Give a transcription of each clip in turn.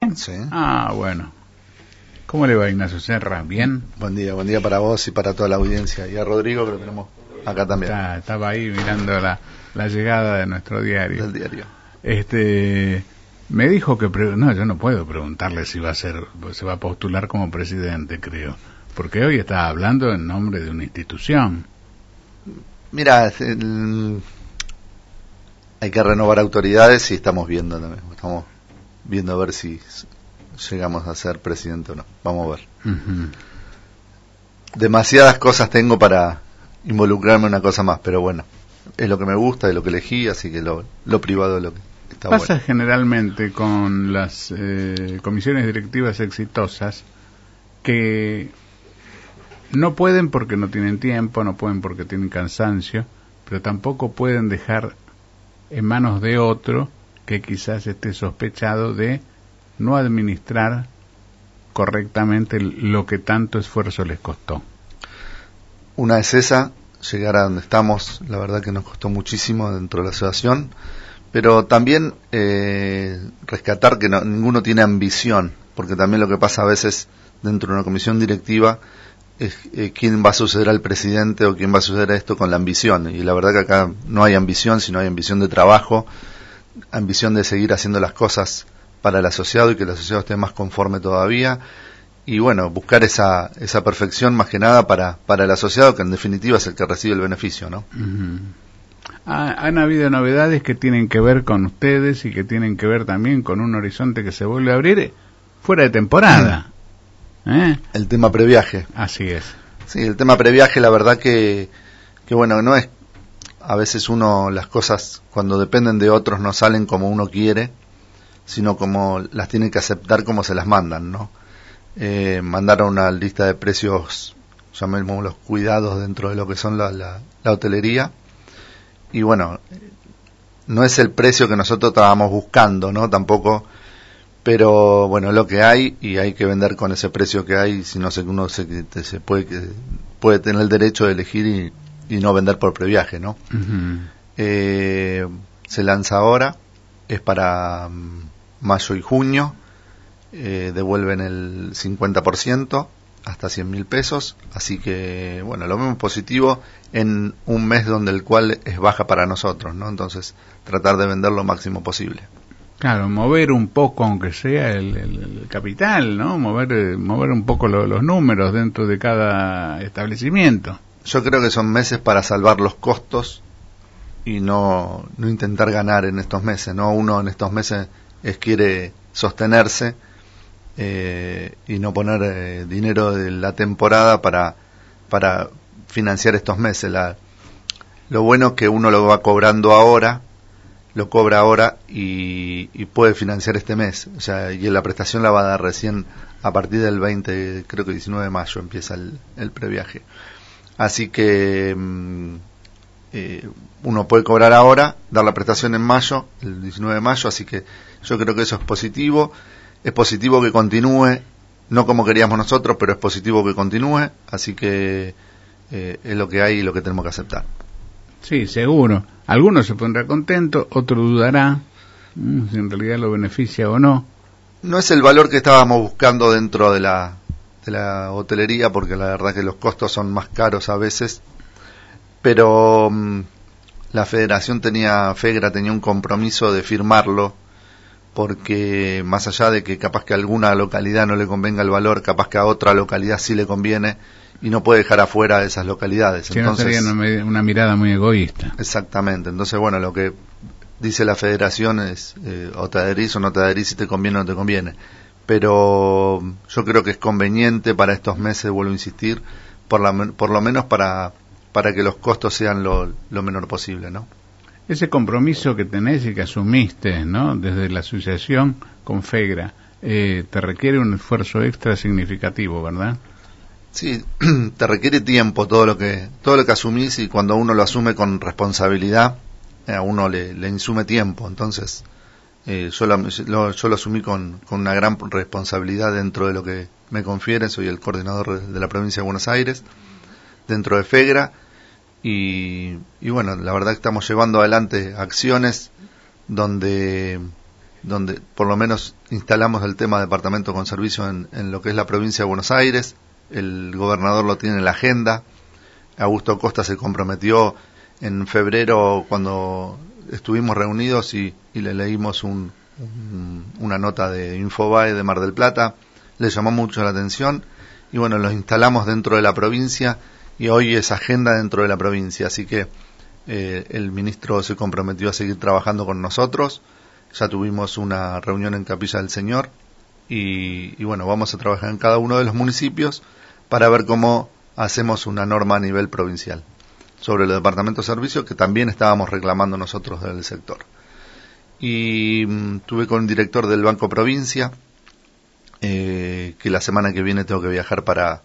Sí. Ah, bueno. ¿Cómo le va, Ignacio Serra? ¿Bien? Buen día para vos y para toda la audiencia. Y a Rodrigo, que lo tenemos acá también. Estaba ahí mirando la llegada de nuestro diario. Del diario. Me dijo que... No, yo no puedo preguntarle si se va a postular como presidente, creo. Porque hoy está hablando en nombre de una institución. Mira, hay que renovar autoridades y estamos viendo también. Estamos viendo a ver si llegamos a ser presidente o no. Vamos a ver. Uh-huh. Demasiadas cosas tengo para involucrarme en una cosa más, pero bueno, es lo que me gusta, es lo que elegí, así que lo privado es lo que está Pasa bueno. Generalmente con las comisiones directivas exitosas que no pueden porque no tienen tiempo, no pueden porque tienen cansancio, pero tampoco pueden dejar en manos de otro que quizás esté sospechado de no administrar correctamente lo que tanto esfuerzo les costó. Una es esa, llegar a donde estamos, la verdad que nos costó muchísimo dentro de la asociación, pero también rescatar que ninguno tiene ambición, porque también lo que pasa a veces dentro de una comisión directiva es quién va a suceder al presidente o quién va a suceder a esto con la ambición, y la verdad que acá no hay ambición, sino hay ambición de trabajo, ambición de seguir haciendo las cosas para el asociado y que el asociado esté más conforme todavía, y bueno, buscar esa perfección más que nada para el asociado, que en definitiva es el que recibe el beneficio, ¿no? Uh-huh. Han habido novedades que tienen que ver con ustedes y que tienen que ver también con un horizonte que se vuelve a abrir fuera de temporada. El tema previaje. Así es. Sí, el tema previaje, la verdad que bueno, no es, a veces las cosas cuando dependen de otros no salen como uno quiere, sino como las tiene que aceptar como se las mandan, ¿no? Mandaron una lista de precios, llamemos los cuidados dentro de lo que son la hotelería, y bueno, no es el precio que nosotros estábamos buscando, ¿no? Tampoco, pero bueno, lo que hay, y hay que vender con ese precio que hay, si no sé, uno se puede tener el derecho de elegir y no vender por previaje, ¿no? Uh-huh. Se lanza ahora, es para mayo y junio, devuelven el 50% hasta 100.000 pesos, así que bueno, lo vemos positivo en un mes donde el cual es baja para nosotros, ¿no? Entonces tratar de vender lo máximo posible. Claro, mover un poco, aunque sea el capital, ¿no? Mover un poco los números dentro de cada establecimiento. Yo creo que son meses para salvar los costos y no intentar ganar en estos meses, ¿no? Uno en estos meses quiere sostenerse y no poner dinero de la temporada para financiar estos meses. Lo bueno es que uno lo va cobrando ahora, lo cobra ahora y puede financiar este mes, o sea, y la prestación la va a dar recién a partir del 20, creo que 19 de mayo empieza el previaje. Así que uno puede cobrar ahora, dar la prestación en mayo, el 19 de mayo, así que yo creo que eso es positivo que continúe, no como queríamos nosotros, pero es positivo que continúe, así que es lo que hay y lo que tenemos que aceptar. Sí, seguro. Algunos se pondrá contento, otro dudará si en realidad lo beneficia o no. No es el valor que estábamos buscando dentro de la hotelería, porque la verdad que los costos son más caros a veces, pero la federación FEGRA tenía un compromiso de firmarlo, porque más allá de que capaz que a alguna localidad no le convenga el valor, capaz que a otra localidad sí le conviene, y no puede dejar afuera esas localidades. Si entonces, no sería una mirada muy egoísta. Exactamente. Entonces, bueno, lo que dice la federación es o te adherís o no te adherís, si te conviene o no te conviene. Pero yo creo que es conveniente para estos meses, vuelvo a insistir, por lo menos para que los costos sean lo menor posible, ¿no? Ese compromiso que tenés y que asumiste, ¿no?, desde la asociación con FEGRA, te requiere un esfuerzo extra significativo, ¿verdad? Sí, te requiere tiempo todo lo que asumís, y cuando uno lo asume con responsabilidad, a uno le insume tiempo. Entonces, yo lo asumí con una gran responsabilidad dentro de lo que me confiere. Soy el coordinador de la provincia de Buenos Aires, dentro de FEGRA, y bueno, la verdad que estamos llevando adelante acciones donde donde por lo menos instalamos el tema de departamento con servicio en lo que es la provincia de Buenos Aires. El gobernador lo tiene en la agenda. Augusto Costa se comprometió en febrero cuando estuvimos reunidos y le leímos una nota de Infobae de Mar del Plata. Le llamó mucho la atención y bueno, los instalamos dentro de la provincia y hoy es agenda dentro de la provincia, así que el ministro se comprometió a seguir trabajando con nosotros. Ya tuvimos una reunión en Capilla del Señor y bueno, vamos a trabajar en cada uno de los municipios para ver cómo hacemos una norma a nivel provincial sobre los departamentos de servicio que también estábamos reclamando nosotros del sector. Y tuve con un director del Banco Provincia, que la semana que viene tengo que viajar para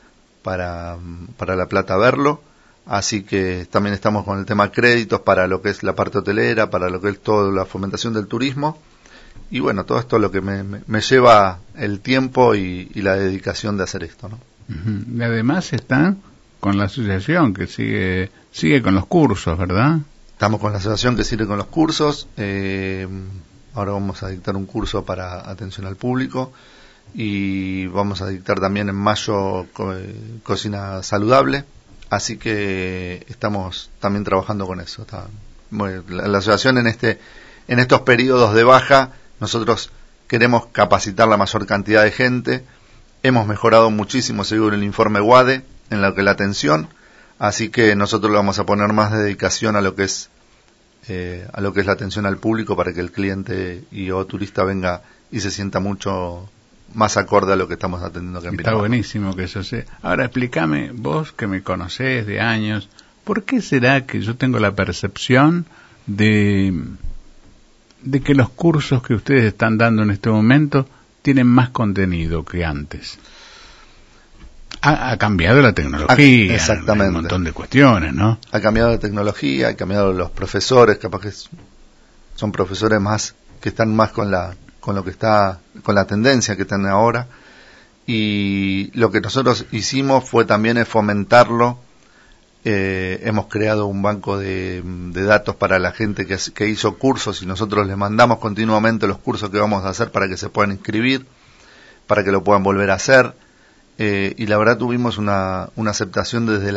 La Plata a verlo, así que también estamos con el tema créditos para lo que es la parte hotelera, para lo que es toda la fomentación del turismo, y bueno, todo esto es lo que me lleva el tiempo y la dedicación de hacer esto, ¿no? Uh-huh. Y además están con la asociación que sigue con los cursos, ¿verdad? Estamos con la asociación que sigue con los cursos, ahora vamos a dictar un curso para atención al público y vamos a dictar también en mayo cocina saludable, así que estamos también trabajando con eso. La asociación en estos periodos de baja, nosotros queremos capacitar la mayor cantidad de gente. Hemos mejorado muchísimo, según el informe WADE, en lo que es la atención, así que nosotros le vamos a poner más dedicación a lo que es la atención al público para que el cliente o turista venga y se sienta mucho más acorde a lo que estamos atendiendo acá en Pinamar. Está buenísimo que eso sea. Ahora explícame, vos que me conocés de años, ¿por qué será que yo tengo la percepción de que los cursos que ustedes están dando en este momento tienen más contenido que antes? Ha cambiado la tecnología, exactamente, un montón de cuestiones, ¿no? Ha cambiado la tecnología, ha cambiado los profesores, capaz que son profesores más que están más con la tendencia que están ahora, y lo que nosotros hicimos fue también fomentarlo. Hemos creado un banco de datos para la gente que hizo cursos y nosotros les mandamos continuamente los cursos que vamos a hacer para que se puedan inscribir, para que lo puedan volver a hacer, y la verdad tuvimos una aceptación desde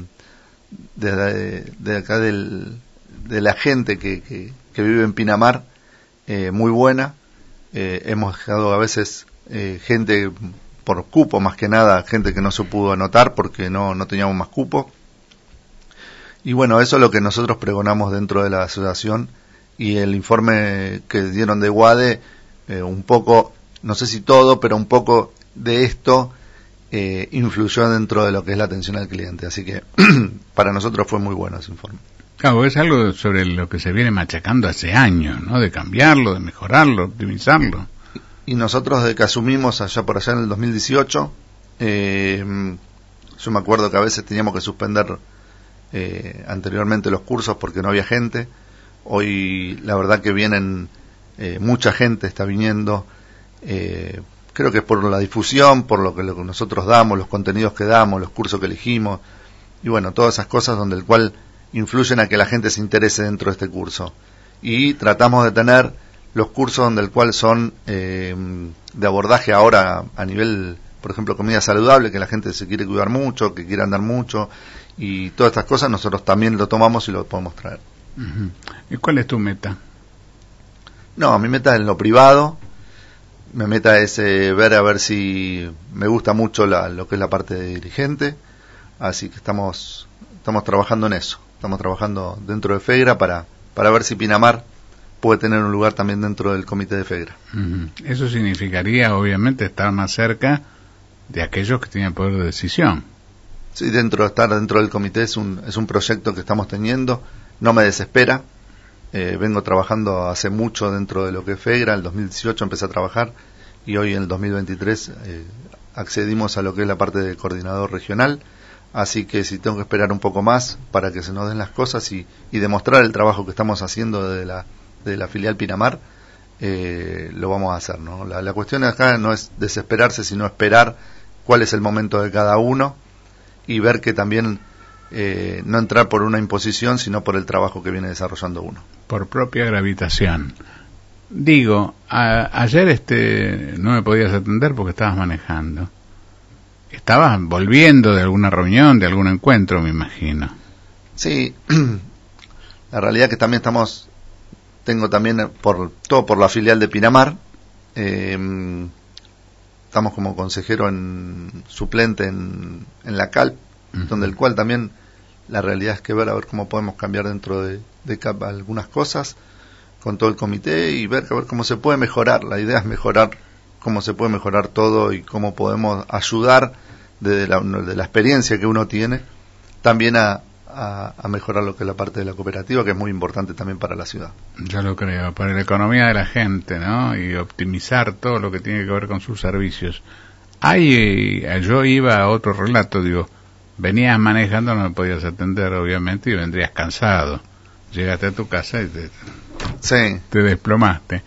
acá de la gente que vive en Pinamar, muy buena. Hemos dejado a veces gente por cupo, más que nada gente que no se pudo anotar porque no teníamos más cupo. Y bueno, eso es lo que nosotros pregonamos dentro de la asociación, y el informe que dieron de WADE, un poco, no sé si todo, pero un poco de esto influyó dentro de lo que es la atención al cliente. Así que para nosotros fue muy bueno ese informe. Claro, es algo sobre lo que se viene machacando hace años, ¿no? De cambiarlo, de mejorarlo, optimizarlo. Y nosotros desde que asumimos por allá en el 2018, yo me acuerdo que a veces teníamos que suspender anteriormente los cursos porque no había gente. Hoy la verdad que vienen, mucha gente está viniendo, creo que es por la difusión, por lo que nosotros damos, los contenidos que damos, los cursos que elegimos, y bueno, todas esas cosas donde el cual influyen a que la gente se interese dentro de este curso. Y tratamos de tener los cursos donde el cual son de abordaje ahora a nivel, por ejemplo, comida saludable, que la gente se quiere cuidar mucho, que quiere andar mucho, y todas estas cosas nosotros también lo tomamos y lo podemos traer. Uh-huh. ¿Y cuál es tu meta? No, mi meta es en lo privado. Mi meta es ver a ver si me gusta mucho lo que es la parte de dirigente, así que estamos trabajando en eso. Estamos trabajando dentro de FEGRA para ver si Pinamar puede tener un lugar también dentro del comité de FEGRA. Uh-huh. Eso significaría, obviamente, estar más cerca de aquellos que tienen poder de decisión. Sí, estar dentro del comité es un proyecto que estamos teniendo. No me desespera. Vengo trabajando hace mucho dentro de lo que es FEGRA. En el 2018 empecé a trabajar y hoy en el 2023 accedimos a lo que es la parte de coordinador regional. Así que si tengo que esperar un poco más para que se nos den las cosas y demostrar el trabajo que estamos haciendo de la filial Pinamar, lo vamos a hacer, ¿no? La cuestión acá no es desesperarse, sino esperar cuál es el momento de cada uno y ver que también no entrar por una imposición, sino por el trabajo que viene desarrollando uno. Por propia gravitación. Digo, ayer no me podías atender porque estabas manejando. Estabas volviendo de alguna reunión, de algún encuentro, me imagino. Sí, la realidad es que también tengo también todo por la filial de Pinamar. Estamos como consejero suplente en la CALP, donde el cual también la realidad es que ver a ver cómo podemos cambiar dentro de CALP algunas cosas con todo el comité y ver cómo se puede mejorar. La idea es mejorar cómo se puede mejorar todo y cómo podemos ayudar de la experiencia que uno tiene también a mejorar lo que es la parte de la cooperativa, que es muy importante también para la ciudad. Yo lo creo, para la economía de la gente, ¿no? Y optimizar todo lo que tiene que ver con sus servicios. Yo iba a otro relato, digo, venías manejando, no me podías atender, obviamente, y vendrías cansado. Llegaste a tu casa y te desplomaste.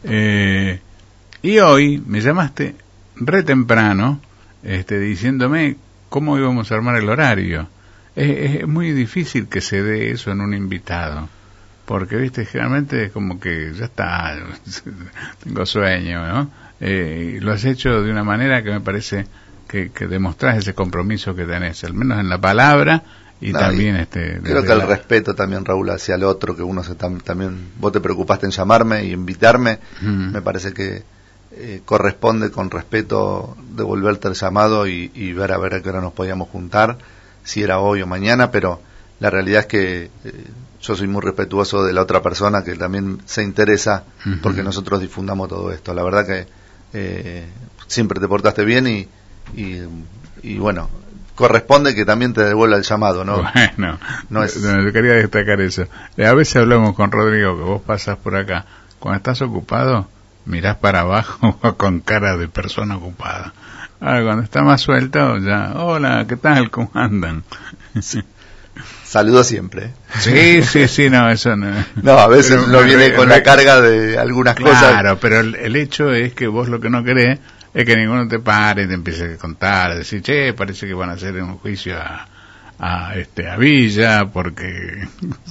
Y hoy me llamaste re temprano, diciéndome cómo íbamos a armar el horario. Es muy difícil que se dé eso en un invitado, porque, viste, generalmente es como que ya está, tengo sueño, ¿no? Lo has hecho de una manera que me parece que demostrás ese compromiso que tenés, al menos en la palabra y también creo que el respeto también, Raúl, hacia el otro, que uno también, vos te preocupaste en llamarme y invitarme, me parece que corresponde con respeto devolverte el llamado y ver a qué hora nos podíamos juntar, si era hoy o mañana, pero la realidad es que yo soy muy respetuoso de la otra persona que también se interesa porque nosotros difundamos todo esto. La verdad que siempre te portaste bien y bueno, corresponde que también te devuelva el llamado, ¿no? Bueno, quería destacar eso. A veces hablamos con Rodrigo, que vos pasas por acá, cuando estás ocupado, mirás para abajo con cara de persona ocupada. Ahora, cuando está más suelto, ya, hola, ¿qué tal? ¿Cómo andan? Sí. Saludo siempre. Sí, no, eso no. No, a veces uno viene con la carga de algunas cosas. Claro, pero el hecho es que vos lo que no querés es que ninguno te pare y te empiece a contar, a decir, che, parece que van a hacer un juicio a Villa, porque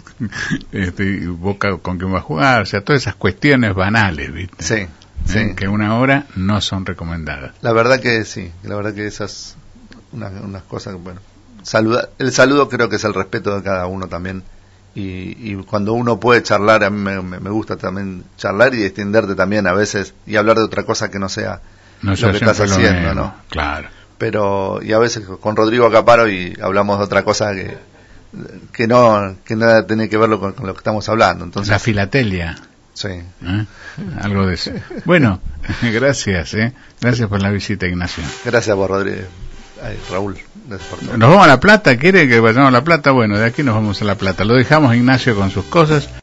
Boca con quién va a jugar, o sea, todas esas cuestiones banales, ¿viste? Sí. Sí. Que una hora no son recomendadas. La verdad que sí, la verdad que esas unas cosas que, bueno, el saludo creo que es el respeto de cada uno también y cuando uno puede charlar, a mí me gusta también charlar y extenderte también a veces y hablar de otra cosa que no sea lo que estás haciendo, ¿no? Claro. Pero y a veces con Rodrigo acá paro y hablamos de otra cosa que nada tiene que ver con lo que estamos hablando. Entonces, la filatelia. Sí. Algo de eso. Bueno, gracias, gracias por la visita, Ignacio. Gracias por Rodríguez. Raúl, gracias por todo. Nos vamos a La Plata, ¿quiere que vayamos a La Plata? Bueno, de aquí nos vamos a La Plata. Lo dejamos, Ignacio, con sus cosas.